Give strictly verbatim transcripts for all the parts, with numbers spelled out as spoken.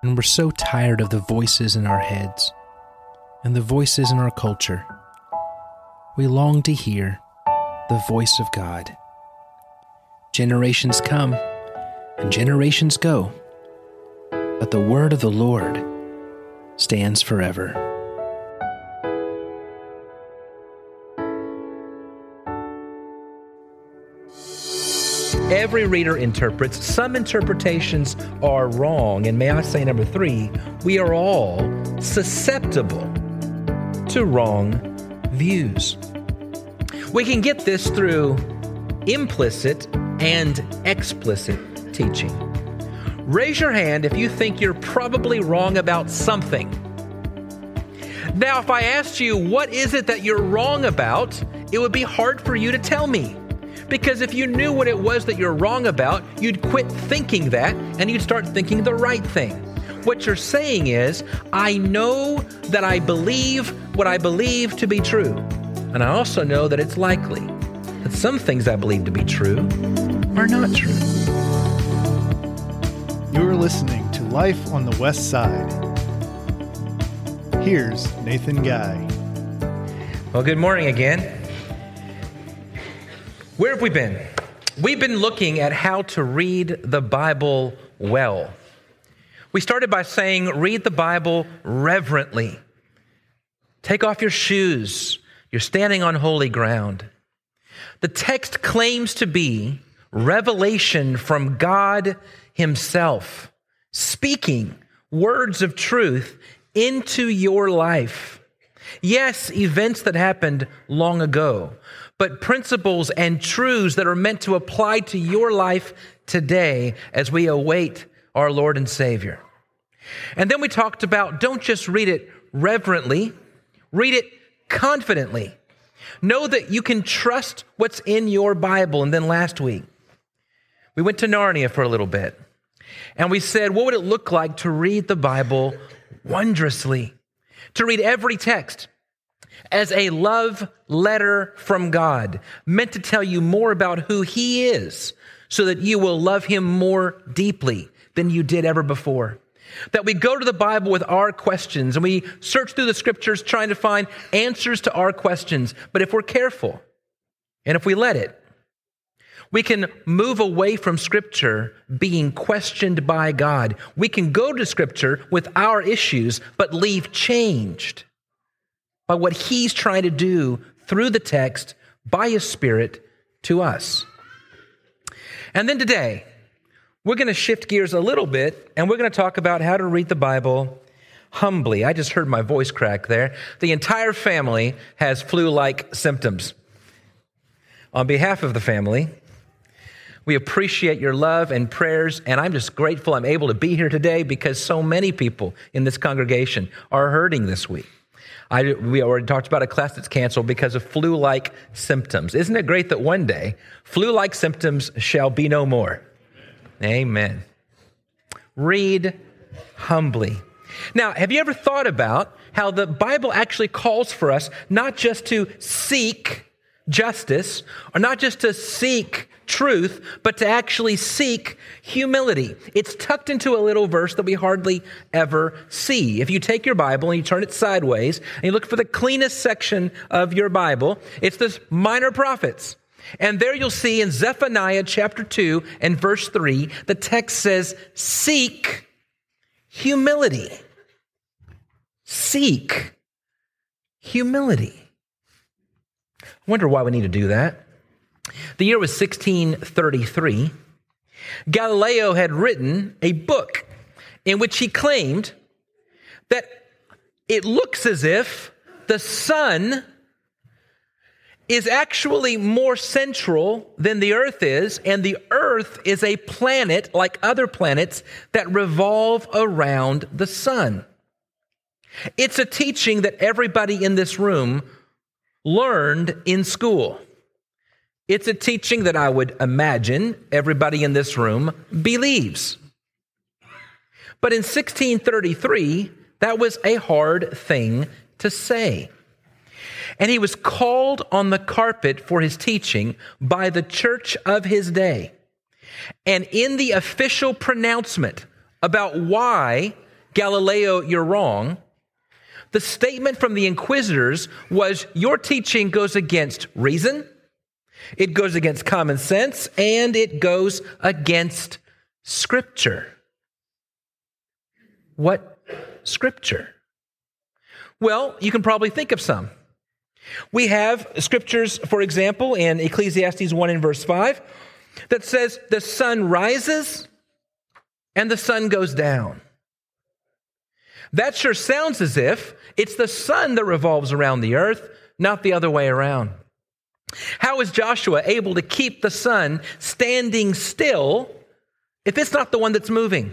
And we're so tired of the voices in our heads and the voices in our culture. We long to hear the voice of God. Generations come and generations go, but the word of the Lord stands forever. Every reader interprets. Some interpretations are wrong. And may I say, number three, we are all susceptible to wrong views. We can get this through implicit and explicit teaching. Raise your hand if you think you're probably wrong about something. Now, if I asked you, what is it that you're wrong about, it would be hard for you to tell me. Because if you knew what it was that you're wrong about, you'd quit thinking that and you'd start thinking the right thing. What you're saying is, I know that I believe what I believe to be true. And I also know that it's likely that some things I believe to be true are not true. You're listening to Life on the West Side. Here's Nathan Guy. Well, good morning again. Where have we been? We've been looking at how to read the Bible well. We started by saying, read the Bible reverently. Take off your shoes. You're standing on holy ground. The text claims to be revelation from God Himself, speaking words of truth into your life. Yes, events that happened long ago, but principles and truths that are meant to apply to your life today as we await our Lord and Savior. And then we talked about don't just read it reverently, read it confidently. Know that you can trust what's in your Bible. And then last week, we went to Narnia for a little bit. And we said, what would it look like to read the Bible wondrously? To read every text as a love letter from God, meant to tell you more about who He is, so that you will love Him more deeply than you did ever before. That we go to the Bible with our questions, and we search through the Scriptures trying to find answers to our questions. But if we're careful, and if we let it, we can move away from Scripture being questioned by God. We can go to Scripture with our issues, but leave changed by what He's trying to do through the text by His Spirit to us. And then today, we're going to shift gears a little bit, and we're going to talk about how to read the Bible humbly. I just heard my voice crack there. The entire family has flu-like symptoms. On behalf of the family, we appreciate your love and prayers, and I'm just grateful I'm able to be here today because so many people in this congregation are hurting this week. I, we already talked about a class that's canceled because of flu-like symptoms. Isn't it great that one day, flu-like symptoms shall be no more? Amen. Read humbly. Now, have you ever thought about how the Bible actually calls for us not just to seek justice, or not just to seek truth, but to actually seek humility? It's tucked into a little verse that we hardly ever see. If you take your Bible and you turn it sideways and you look for the cleanest section of your Bible, it's the Minor Prophets. And there you'll see in Zephaniah chapter two and verse three, the text says, seek humility. Seek humility. I wonder why we need to do that. The year was sixteen thirty-three. Galileo had written a book in which he claimed that it looks as if the sun is actually more central than the earth is, and the earth is a planet like other planets that revolve around the sun. It's a teaching that everybody in this room learned in school. It's a teaching that I would imagine everybody in this room believes. But in sixteen thirty-three, that was a hard thing to say. And he was called on the carpet for his teaching by the church of his day. And in the official pronouncement about why Galileo, you're wrong. The statement from the inquisitors was, your teaching goes against reason, it goes against common sense, and it goes against Scripture. What Scripture? Well, you can probably think of some. We have scriptures, for example, in Ecclesiastes one and verse five, that says the sun rises and the sun goes down. That sure sounds as if it's the sun that revolves around the earth, not the other way around. How is Joshua able to keep the sun standing still if it's not the one that's moving?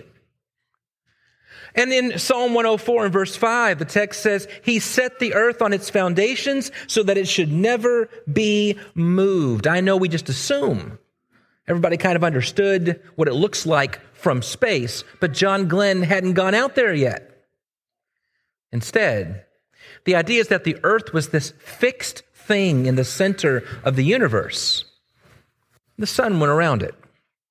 And in Psalm one oh four and verse five, the text says, he set the earth on its foundations so that it should never be moved. I know we just assume everybody kind of understood what it looks like from space, but John Glenn hadn't gone out there yet. Instead, the idea is that the earth was this fixed thing in the center of the universe. The sun went around it.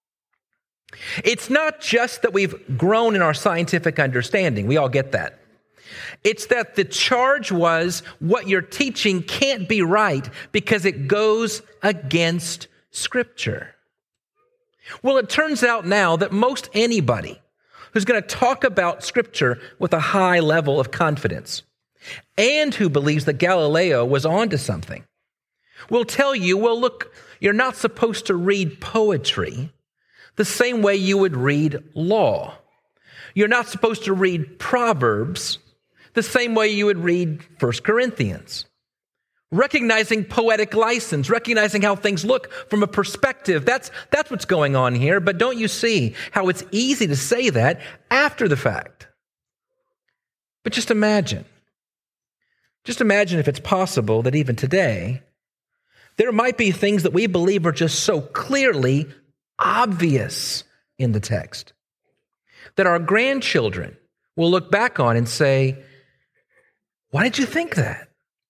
It's not just that we've grown in our scientific understanding. We all get that. It's that the charge was what you're teaching can't be right because it goes against Scripture. Well, it turns out now that most anybody who's going to talk about Scripture with a high level of confidence and who believes that Galileo was onto something will tell you, well, look, you're not supposed to read poetry the same way you would read law. You're not supposed to read Proverbs the same way you would read First Corinthians. Recognizing poetic license, recognizing how things look from a perspective. That's, that's what's going on here. But don't you see how it's easy to say that after the fact? But just imagine. Just imagine if it's possible that even today, there might be things that we believe are just so clearly obvious in the text that our grandchildren will look back on and say, why did you think that?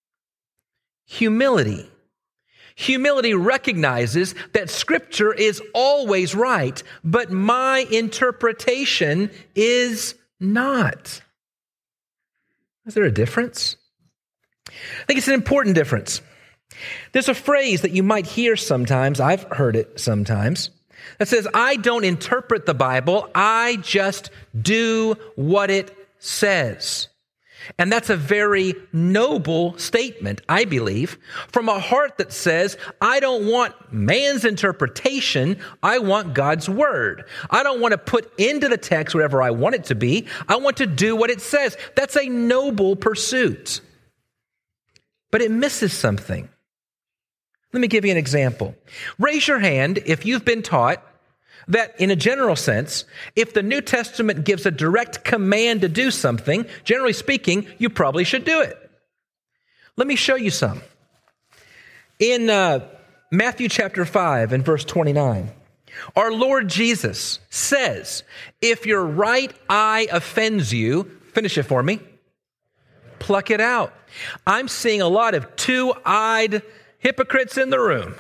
Humility. Humility recognizes that Scripture is always right, but my interpretation is not. Is there a difference? I think it's an important difference. There's a phrase that you might hear sometimes, I've heard it sometimes, that says, I don't interpret the Bible, I just do what it says. And that's a very noble statement, I believe, from a heart that says, I don't want man's interpretation, I want God's word. I don't want to put into the text whatever I want it to be, I want to do what it says. That's a noble pursuit. But it misses something. Let me give you an example. Raise your hand if you've been taught that in a general sense, if the New Testament gives a direct command to do something, generally speaking, you probably should do it. Let me show you some. In uh, Matthew chapter five and verse twenty-nine, our Lord Jesus says, if your right eye offends you, finish it for me, pluck it out. I'm seeing a lot of two-eyed hypocrites in the room.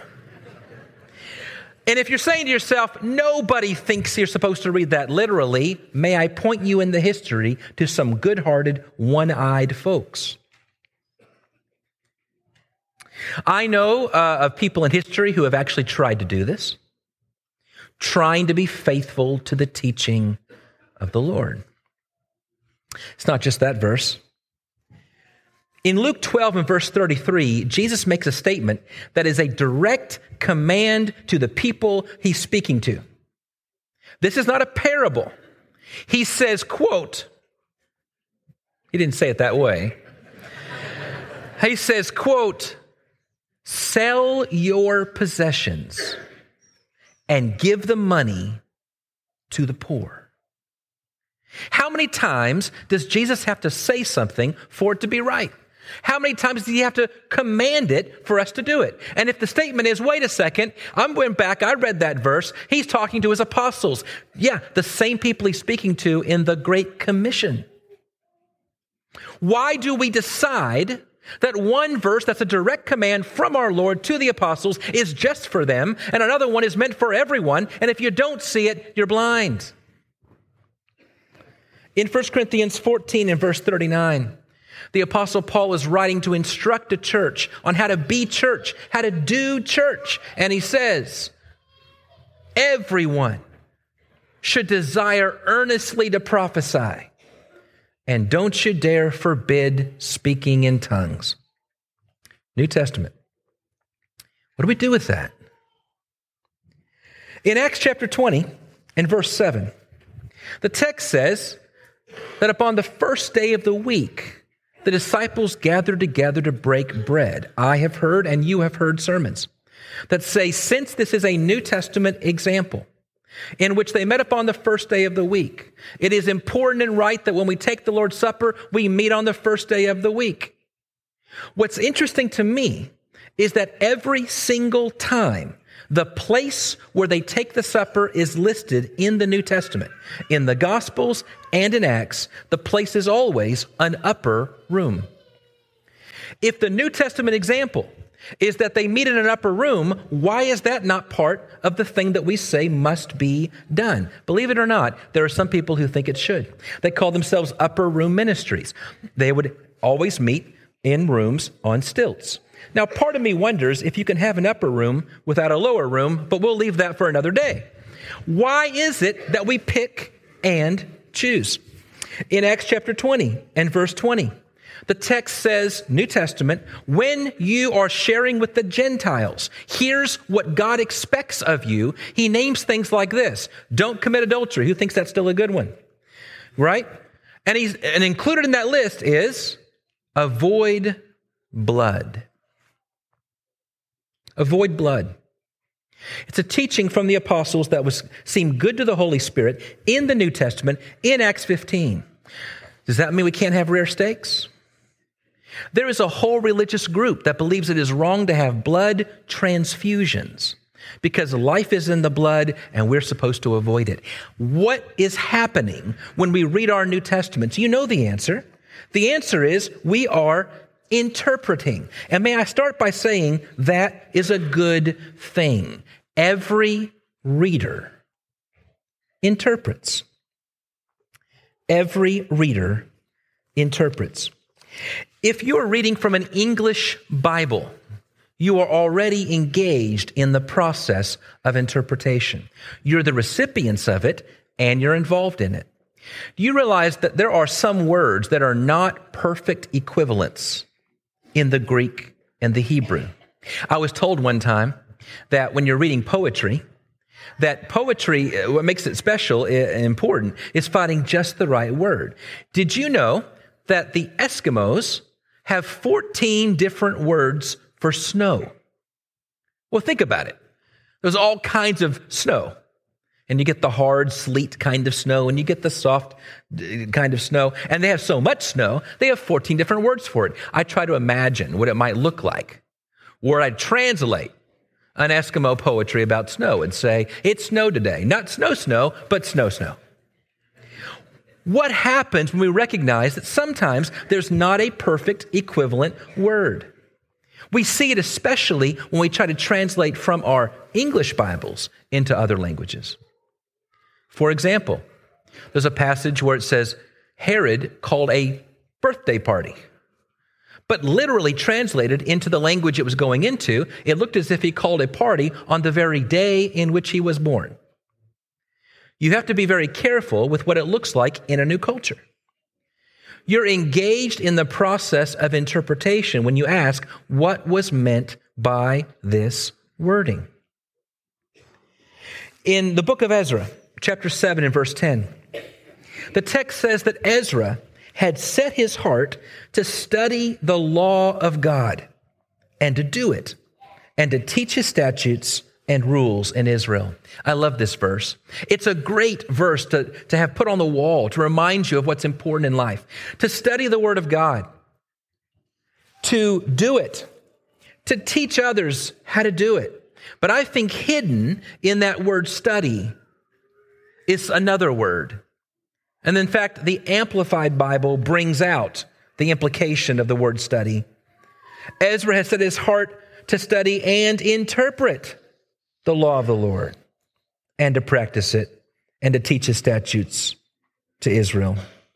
And if you're saying to yourself, nobody thinks you're supposed to read that literally, may I point you in the history to some good-hearted, one-eyed folks. I know uh, of people in history who have actually tried to do this, trying to be faithful to the teaching of the Lord. It's not just that verse. In Luke twelve and verse thirty-three, Jesus makes a statement that is a direct command to the people he's speaking to. This is not a parable. He says, quote, he didn't say it that way. He says, quote, sell your possessions and give the money to the poor. How many times does Jesus have to say something for it to be right? How many times does he have to command it for us to do it? And if the statement is, wait a second, I went back, I read that verse, he's talking to his apostles. Yeah, the same people he's speaking to in the Great Commission. Why do we decide that one verse that's a direct command from our Lord to the apostles is just for them, and another one is meant for everyone, and if you don't see it, you're blind? In First Corinthians fourteen and verse thirty-nine, the Apostle Paul is writing to instruct a church on how to be church, how to do church. And he says, everyone should desire earnestly to prophesy, and don't you dare forbid speaking in tongues. New Testament. What do we do with that? In Acts chapter twenty and verse seven, the text says that upon the first day of the week, the disciples gathered together to break bread. I have heard and you have heard sermons that say, since this is a New Testament example in which they met upon the first day of the week, it is important and right that when we take the Lord's Supper, we meet on the first day of the week. What's interesting to me is that every single time the place where they take the supper is listed in the New Testament. In the Gospels and in Acts, the place is always an upper room. If the New Testament example is that they meet in an upper room, why is that not part of the thing that we say must be done? Believe it or not, there are some people who think it should. They call themselves upper room ministries. They would always meet in rooms on stilts. Now, part of me wonders if you can have an upper room without a lower room, but we'll leave that for another day. Why is it that we pick and choose? In Acts chapter twenty and verse twenty, the text says, New Testament, when you are sharing with the Gentiles, here's what God expects of you. He names things like this. Don't commit adultery. Who thinks that's still a good one? Right? And he's and included in that list is avoid blood. Avoid blood. It's a teaching from the apostles that was seemed good to the Holy Spirit in the New Testament in Acts fifteen. Does that mean we can't have rare steaks? There is a whole religious group that believes it is wrong to have blood transfusions because life is in the blood and we're supposed to avoid it. What is happening when we read our New Testaments? You know the answer. The answer is we are interpreting. And may I start by saying that is a good thing. Every reader interprets. Every reader interprets. If you're reading from an English Bible, you are already engaged in the process of interpretation. You're the recipients of it and you're involved in it. Do you realize that there are some words that are not perfect equivalents in the Greek and the Hebrew? I was told one time that when you're reading poetry, that poetry, what makes it special and important is finding just the right word. Did you know that the Eskimos have fourteen different words for snow? Well, think about it. There's all kinds of snow. And you get the hard, sleet kind of snow, and you get the soft kind of snow. And they have so much snow, they have fourteen different words for it. I try to imagine what it might look like, where I'd translate an Eskimo poetry about snow and say, it snowed today. Not snow, snow, but snow, snow. What happens when we recognize that sometimes there's not a perfect equivalent word? We see it especially when we try to translate from our English Bibles into other languages. For example, there's a passage where it says, Herod called a birthday party. But literally translated into the language it was going into, it looked as if he called a party on the very day in which he was born. You have to be very careful with what it looks like in a new culture. You're engaged in the process of interpretation when you ask, what was meant by this wording? In the book of Ezra, chapter seven and verse ten, the text says that Ezra had set his heart to study the law of God and to do it and to teach his statutes and rules in Israel. I love this verse. It's a great verse to, to have put on the wall to remind you of what's important in life. To study the Word of God, to do it, to teach others how to do it. But I think hidden in that word study is another word. And in fact, the Amplified Bible brings out the implication of the word study. Ezra has set his heart to study and interpret the law of the Lord and to practice it and to teach his statutes to Israel.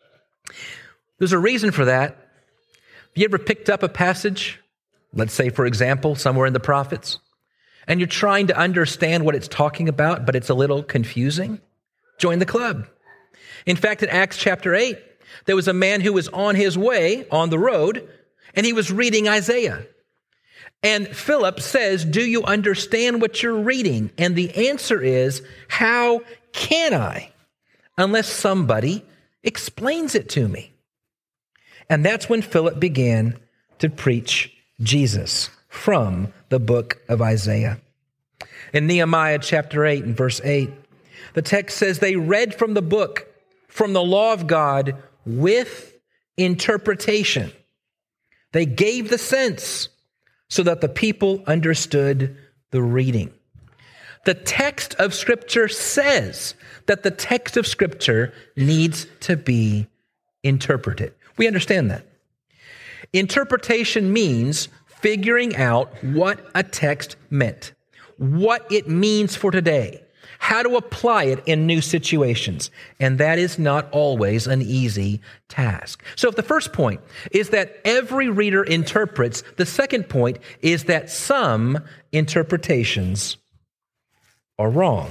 There's a reason for that. Have you ever picked up a passage, let's say, for example, somewhere in the prophets, and you're trying to understand what it's talking about, but it's a little confusing? Join the club. In fact, in Acts chapter eight, there was a man who was on his way on the road, and he was reading Isaiah. And Philip says, do you understand what you're reading? And the answer is, how can I, unless somebody explains it to me? And that's when Philip began to preach Jesus from the book of Isaiah. In Nehemiah chapter eight and verse eight, the text says they read from the book, from the law of God with interpretation. They gave the sense so that the people understood the reading. The text of Scripture says that the text of Scripture needs to be interpreted. We understand that. Interpretation means figuring out what a text meant, what it means for today, how to apply it in new situations. And that is not always an easy task. So if the first point is that every reader interprets, the second point is that some interpretations are wrong.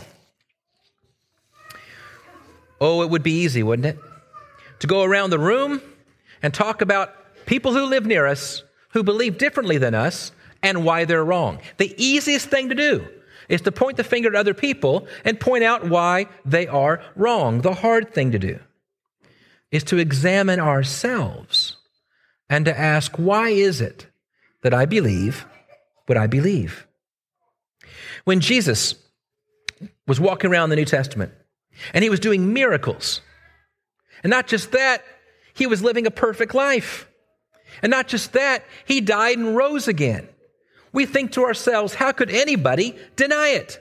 Oh, it would be easy, wouldn't it? To go around the room and talk about people who live near us, who believe differently than us, and why they're wrong. The easiest thing to do is to point the finger at other people and point out why they are wrong. The hard thing to do is to examine ourselves and to ask, why is it that I believe what I believe? When Jesus was walking around the New Testament and he was doing miracles, and not just that, he was living a perfect life. And not just that, he died and rose again. We think to ourselves, how could anybody deny it?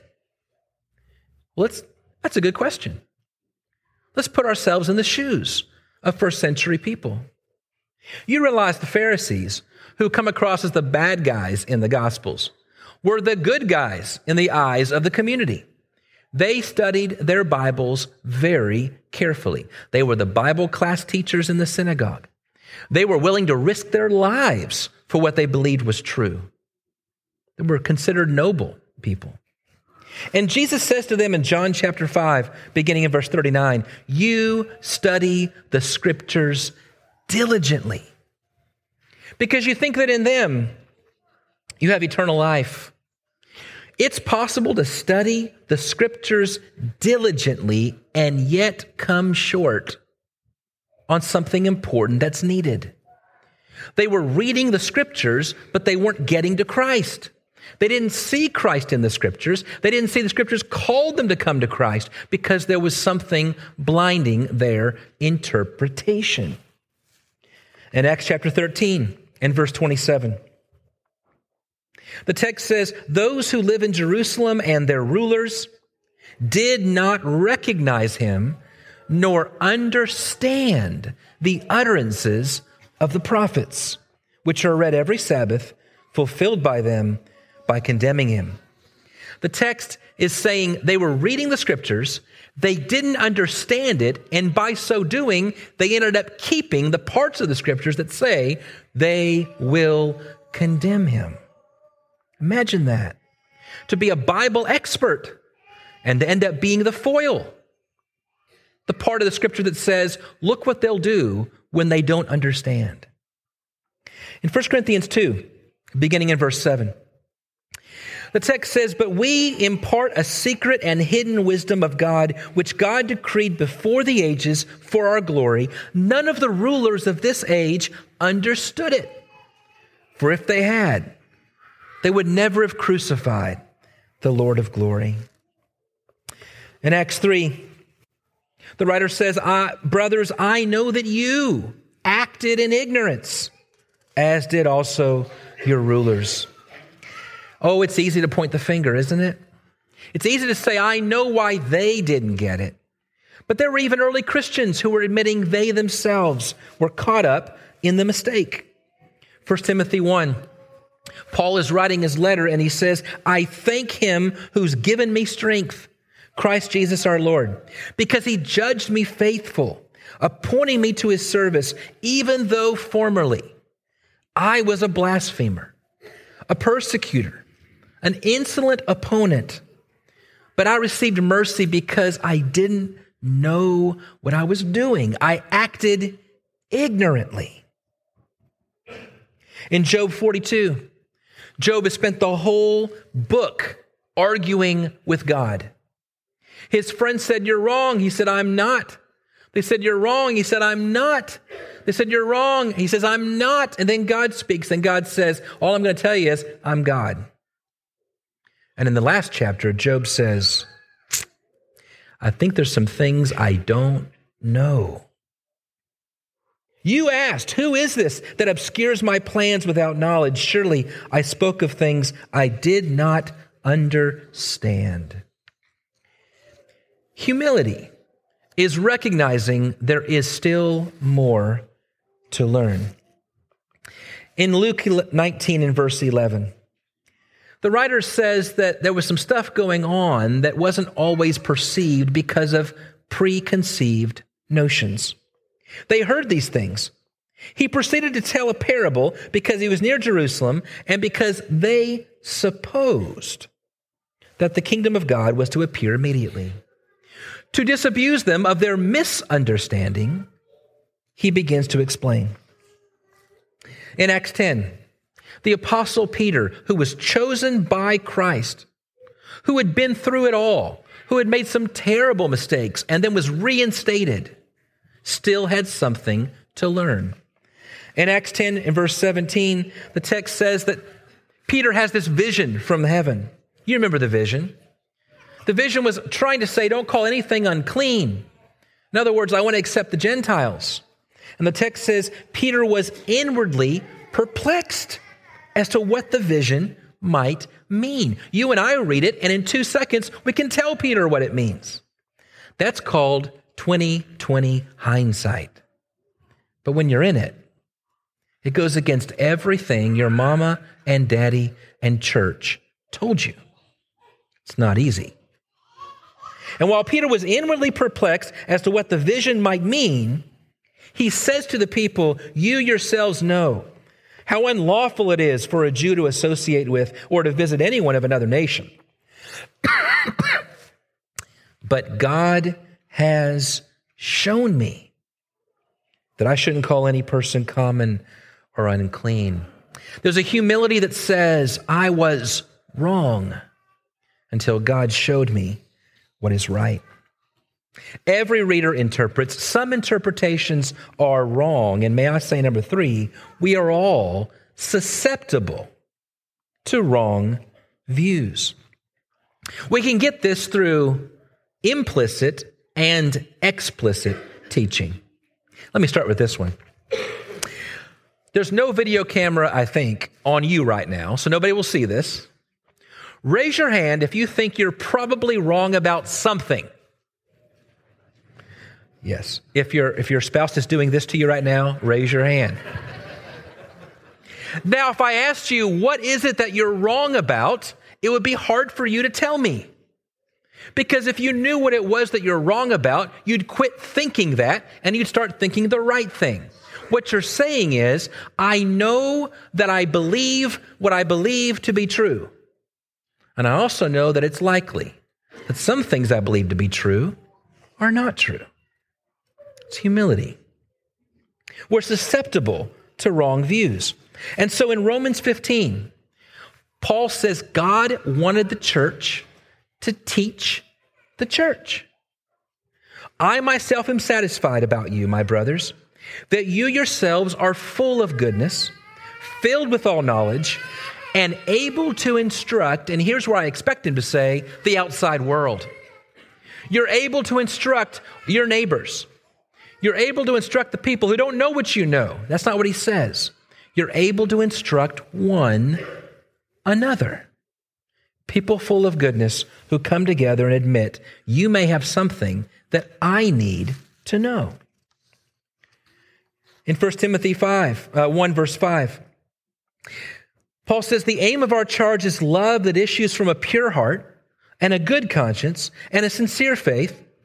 Well, let's, that's a good question. Let's put ourselves in the shoes of first century people. You realize the Pharisees, who come across as the bad guys in the Gospels, were the good guys in the eyes of the community. They studied their Bibles very carefully. They were the Bible class teachers in the synagogue. They were willing to risk their lives for what they believed was true. They were considered noble people. And Jesus says to them in John chapter five, beginning in verse thirty-nine, you study the Scriptures diligently because you think that in them you have eternal life. It's possible to study the Scriptures diligently and yet come short on something important that's needed. They were reading the Scriptures, but they weren't getting to Christ. They didn't see Christ in the Scriptures. They didn't see the Scriptures called them to come to Christ because there was something blinding their interpretation. In Acts chapter thirteen and verse twenty-seven, the text says, those who live in Jerusalem and their rulers did not recognize him nor understand the utterances of the prophets, which are read every Sabbath, fulfilled by them by condemning him. The text is saying they were reading the Scriptures, they didn't understand it, and by so doing, they ended up keeping the parts of the Scriptures that say they will condemn him. Imagine that. To be a Bible expert and to end up being the foil. The part of the Scripture that says, look what they'll do when they don't understand. In First Corinthians two, beginning in verse seven, the text says, but we impart a secret and hidden wisdom of God, which God decreed before the ages for our glory. None of the rulers of this age understood it. For if they had, they would never have crucified the Lord of glory. In Acts three, the writer says, I, brothers, I know that you acted in ignorance, as did also your rulers. Oh, it's easy to point the finger, isn't it? It's easy to say, I know why they didn't get it. But there were even early Christians who were admitting they themselves were caught up in the mistake. First Timothy one, Paul is writing his letter and he says, I thank him who's given me strength, Christ Jesus our Lord, because he judged me faithful, appointing me to his service, even though formerly I was a blasphemer, a persecutor, an insolent opponent. But I received mercy because I didn't know what I was doing. I acted ignorantly. In Job forty-two, Job has spent the whole book arguing with God. His friends said, "You're wrong." He said, "I'm not." They said, "You're wrong." He said, "I'm not." They said, "You're wrong." He says, "I'm not." And then God speaks, and God says, "All I'm going to tell you is, I'm God." And in the last chapter, Job says, "I think there's some things I don't know. You asked, who is this that obscures my plans without knowledge? Surely I spoke of things I did not understand." Humility is recognizing there is still more to learn. In Luke nineteen and verse eleven, the writer says that there was some stuff going on that wasn't always perceived because of preconceived notions. They heard these things. He proceeded to tell a parable because he was near Jerusalem and because they supposed that the kingdom of God was to appear immediately. To disabuse them of their misunderstanding, he begins to explain. In Acts ten, the apostle Peter, who was chosen by Christ, who had been through it all, who had made some terrible mistakes and then was reinstated, still had something to learn. In Acts ten, in verse seventeen, the text says that Peter has this vision from heaven. You remember the vision. The vision was trying to say, don't call anything unclean. In other words, I want to accept the Gentiles. And the text says Peter was inwardly perplexed as to what the vision might mean. You and I read it, and in two seconds, we can tell Peter what it means. That's called twenty twenty hindsight. But when you're in it, it goes against everything your mama and daddy and church told you. It's not easy. And while Peter was inwardly perplexed as to what the vision might mean, he says to the people, "You yourselves know how unlawful it is for a Jew to associate with or to visit anyone of another nation. But God has shown me that I shouldn't call any person common or unclean." There's a humility that says, I was wrong until God showed me what is right. Every reader interprets. Some interpretations are wrong. And may I say, number three, we are all susceptible to wrong views. We can get this through implicit and explicit teaching. Let me start with this one. There's no video camera, I think, on you right now, so nobody will see this. Raise your hand if you think you're probably wrong about something. Yes. If your if your spouse is doing this to you right now, raise your hand. Now, if I asked you, what is it that you're wrong about, it would be hard for you to tell me. Because if you knew what it was that you're wrong about, you'd quit thinking that and you'd start thinking the right thing. What you're saying is, I know that I believe what I believe to be true. And I also know that it's likely that some things I believe to be true are not true. It's humility. We're susceptible to wrong views. And so in Romans fifteen, Paul says God wanted the church to teach the church. I myself am satisfied about you, my brothers, that you yourselves are full of goodness, filled with all knowledge, and able to instruct, and here's where I expect him to say, the outside world. You're able to instruct your neighbors. You're able to instruct the people who don't know what you know. That's not what he says. You're able to instruct one another. People full of goodness who come together and admit, you may have something that I need to know. In First Timothy five, uh, one verse five, Paul says, the aim of our charge is love that issues from a pure heart and a good conscience and a sincere faith,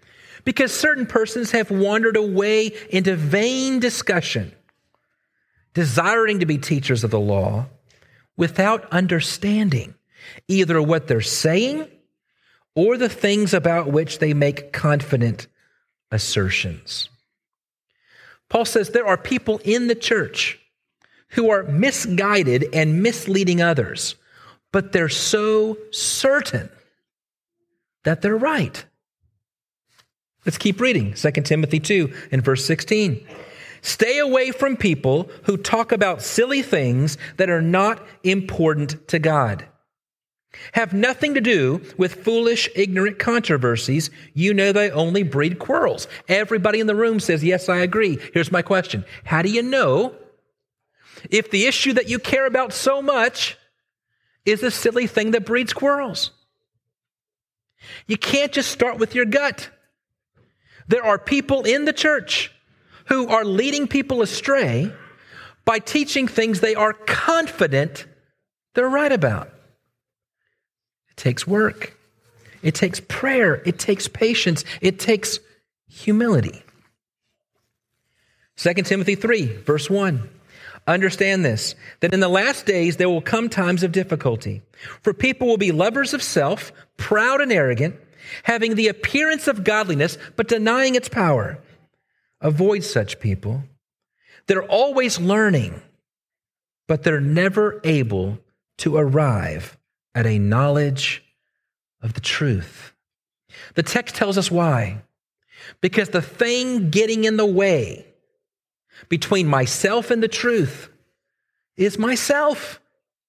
because certain persons have wandered away into vain discussion, desiring to be teachers of the law without understanding either what they're saying or the things about which they make confident assertions. Paul says there are people in the church who are misguided and misleading others, but they're so certain that they're right. Let's keep reading. Second Timothy two and verse sixteen. Stay away from people who talk about silly things that are not important to God. Have nothing to do with foolish, ignorant controversies. You know they only breed quarrels. Everybody in the room says, yes, I agree. Here's my question. How do you know if the issue that you care about so much is a silly thing that breeds quarrels? You can't just start with your gut. There are people in the church who are leading people astray by teaching things they are confident they're right about. It takes work. It takes prayer. It takes patience. It takes humility. Second Timothy three, verse one. Understand this, that in the last days there will come times of difficulty, for people will be lovers of self, proud and arrogant, having the appearance of godliness, but denying its power. Avoid such people. They're always learning, but they're never able to arrive at a knowledge of the truth. The text tells us why. Because the thing getting in the way between myself and the truth is myself.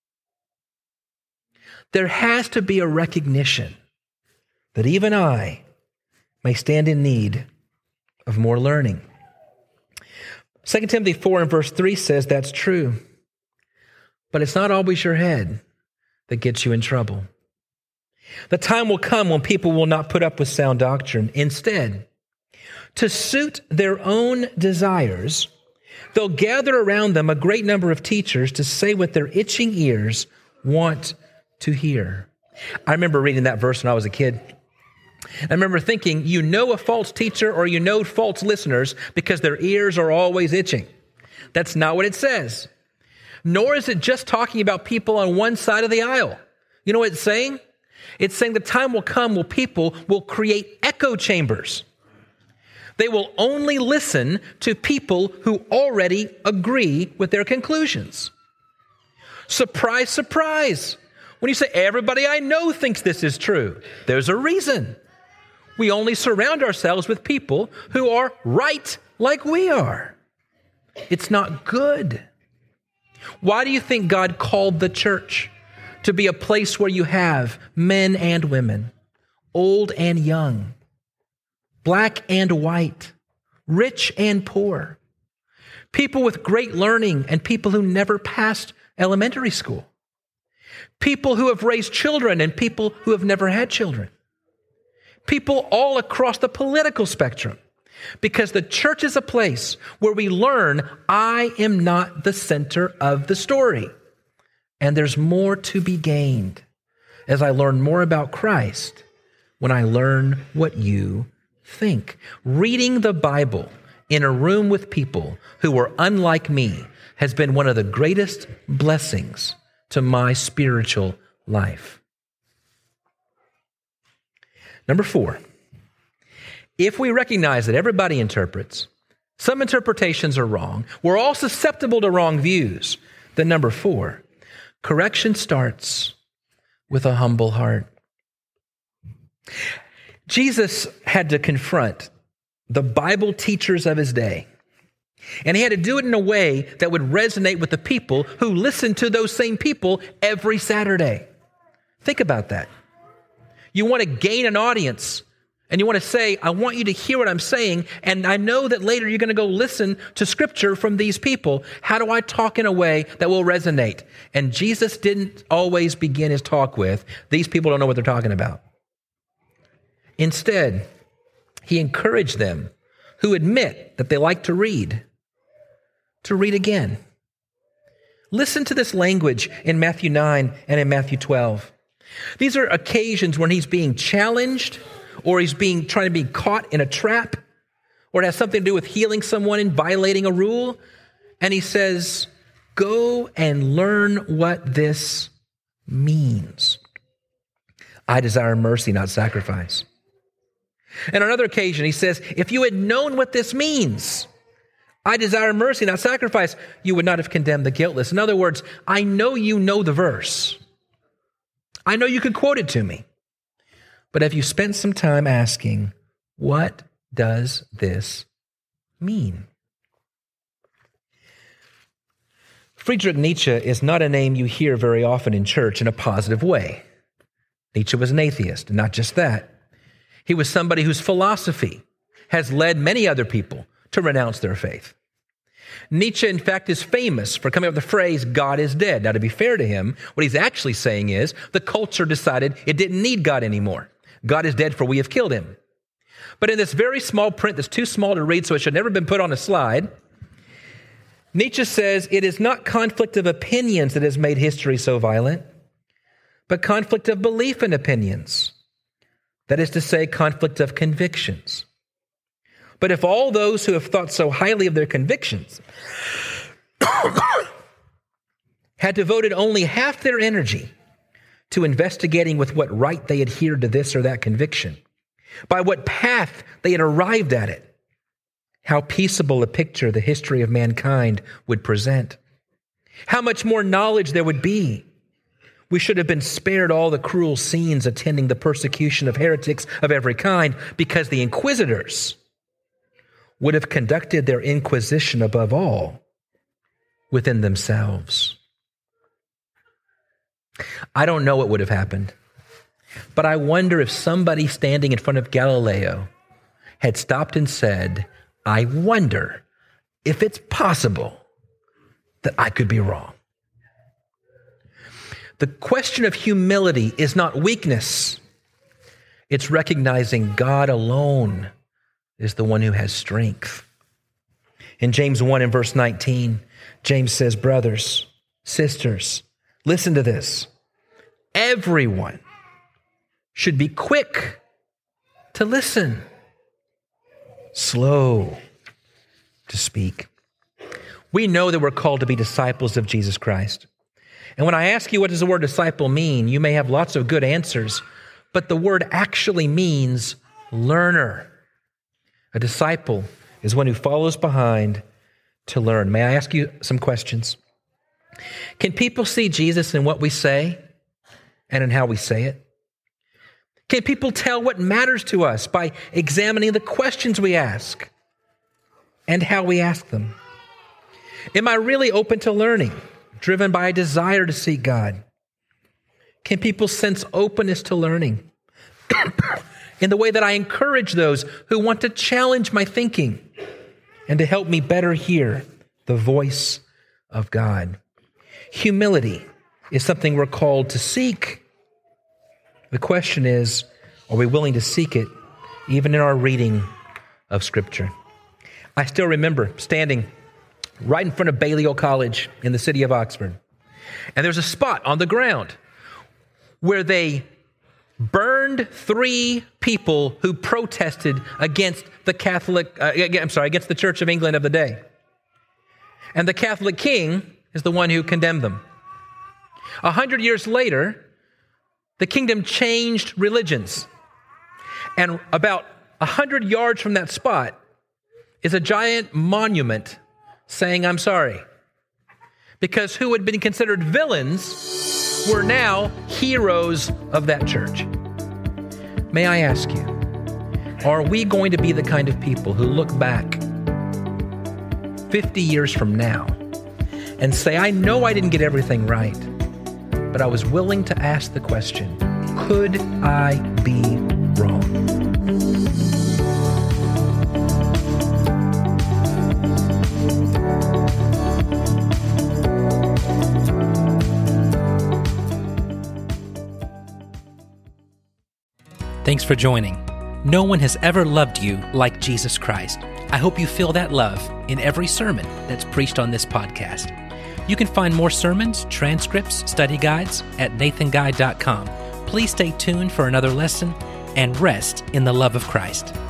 There has to be a recognition that even I may stand in need of more learning. Second Timothy four and verse three says that's true, but it's not always your head that gets you in trouble. The time will come when people will not put up with sound doctrine. Instead, to suit their own desires, they'll gather around them a great number of teachers to say what their itching ears want to hear. I remember reading that verse when I was a kid. I remember thinking, you know a false teacher or you know false listeners because their ears are always itching. That's not what it says. Nor is it just talking about people on one side of the aisle. You know what it's saying? It's saying the time will come when people will create echo chambers. They will only listen to people who already agree with their conclusions. Surprise, surprise. When you say, everybody I know thinks this is true, there's a reason. We only surround ourselves with people who are right like we are. It's not good. Why do you think God called the church to be a place where you have men and women, old and young, black and white, rich and poor, people with great learning and people who never passed elementary school, people who have raised children and people who have never had children, people all across the political spectrum, because the church is a place where we learn I am not the center of the story. And there's more to be gained as I learn more about Christ when I learn what you think. Reading the Bible in a room with people who are unlike me has been one of the greatest blessings to my spiritual life. Number four, if we recognize that everybody interprets, some interpretations are wrong, we're all susceptible to wrong views, then number four, correction starts with a humble heart. Jesus had to confront the Bible teachers of his day, and he had to do it in a way that would resonate with the people who listened to those same people every Saturday. Think about that. You want to gain an audience, and you want to say, I want you to hear what I'm saying, and I know that later you're going to go listen to scripture from these people. How do I talk in a way that will resonate? And Jesus didn't always begin his talk with, these people don't know what they're talking about. Instead, he encouraged them who admit that they like to read, to read again. Listen to this language in Matthew nine and in Matthew twelve. These are occasions when he's being challenged or he's being trying to be caught in a trap, or it has something to do with healing someone and violating a rule. And he says, go and learn what this means. I desire mercy, not sacrifice. And on another occasion, he says, if you had known what this means, I desire mercy, not sacrifice, you would not have condemned the guiltless. In other words, I know you know the verse. I know you could quote it to me. But have you spent some time asking, what does this mean? Friedrich Nietzsche is not a name you hear very often in church in a positive way. Nietzsche was an atheist, and not just that. He was somebody whose philosophy has led many other people to renounce their faith. Nietzsche, in fact, is famous for coming up with the phrase, God is dead. Now, to be fair to him, what he's actually saying is the culture decided it didn't need God anymore. God is dead, for we have killed him. But in this very small print that's too small to read, so it should never have been put on a slide, Nietzsche says it is not conflict of opinions that has made history so violent, but conflict of belief and opinions. That is to say, conflict of convictions. But if all those who have thought so highly of their convictions had devoted only half their energy to investigating with what right they adhered to this or that conviction, by what path they had arrived at it, how peaceable a picture the history of mankind would present. How much more knowledge there would be. We should have been spared all the cruel scenes attending the persecution of heretics of every kind, because the inquisitors would have conducted their inquisition above all within themselves. I don't know what would have happened, but I wonder if somebody standing in front of Galileo had stopped and said, I wonder if it's possible that I could be wrong. The question of humility is not weakness. It's recognizing God alone is the one who has strength. In James one and verse nineteen, James says, brothers, sisters, listen to this. Everyone should be quick to listen, slow to speak. We know that we're called to be disciples of Jesus Christ. And when I ask you what does the word disciple mean, you may have lots of good answers, but the word actually means learner. A disciple is one who follows behind to learn. May I ask you some questions? Can people see Jesus in what we say and in how we say it? Can people tell what matters to us by examining the questions we ask and how we ask them? Am I really open to learning, driven by a desire to seek God? Can people sense openness to learning in the way that I encourage those who want to challenge my thinking and to help me better hear the voice of God? Humility is something we're called to seek. The question is, are we willing to seek it even in our reading of Scripture? I still remember standing right in front of Balliol College in the city of Oxford. And there's a spot on the ground where they burned three people who protested against the Catholic, uh, I'm sorry, against the Church of England of the day. And the Catholic king is the one who condemned them. A hundred years later, the kingdom changed religions. And about a hundred yards from that spot is a giant monument saying, I'm sorry. Because who had been considered villains were now heroes of that church. May I ask you, are we going to be the kind of people who look back fifty years from now and say, I know I didn't get everything right, but I was willing to ask the question, could I be wrong? Thanks for joining. No one has ever loved you like Jesus Christ. I hope you feel that love in every sermon that's preached on this podcast. You can find more sermons, transcripts, study guides at nathan guide dot com. Please stay tuned for another lesson, and rest in the love of Christ.